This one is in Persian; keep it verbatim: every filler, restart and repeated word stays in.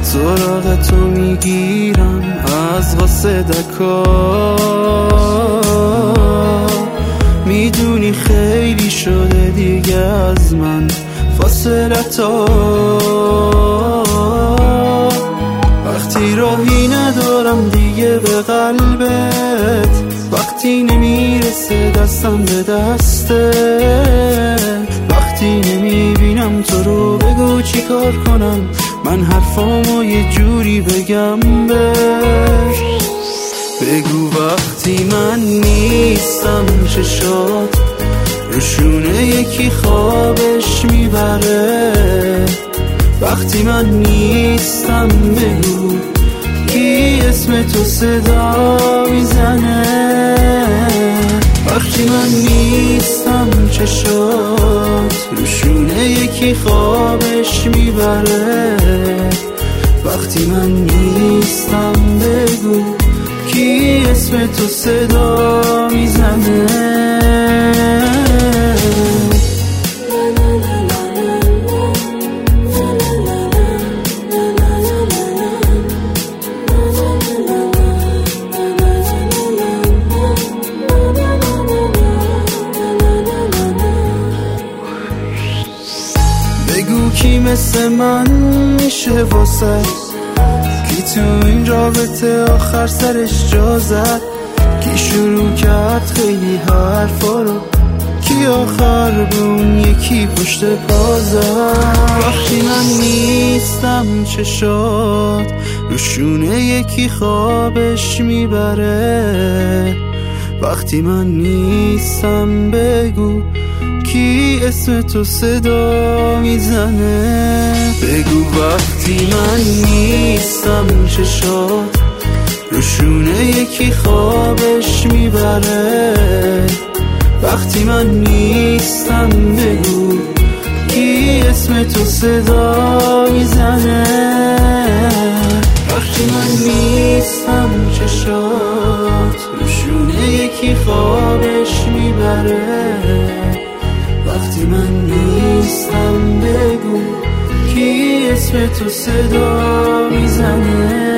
سراغ تو میگیرم از واسه دکا، میدونی خیلی شده دیگه از من فاصلتا. وقتی راهی ندارم دیگه به قلبت، وقتی نمیرسه دستم به دستت، وقتی نمیبینم تو رو بگو چی کار کنم، من حرفامو یه جوری بگم بهش. بگو وقتی من نیستم چشات روشونه یکی خوابش میبره، وقتی من نیستم بگو کی اسم تو صدا میزنه، وقتی من نیستم چشات روشونه یکی خوابش میبره، وقتی من نیستم بگو کی اسم تو صدا میزنه. بگو کی مثل من میشه واسه، کی تو این رابطه آخر سرش جا زد، کی شروع کرد خیلی حرفا رو، کی آخر به اون یکی پشت پا زد. وقتی من نیستم چشات روشونه یکی خوابش میبره، وقتی من نیستم بگو کی اسم تو صدا میزنه. بگو وقتی من نیستم چشات روشونه یکی خوابش میبره، وقتی من نیستم بگو کی اسم تو صدا میزنه. وقتی من نیستم چشات روشونه یکی خوابش میبره، وقتی من نیستم بگو کی اسم تو صدا میزنه.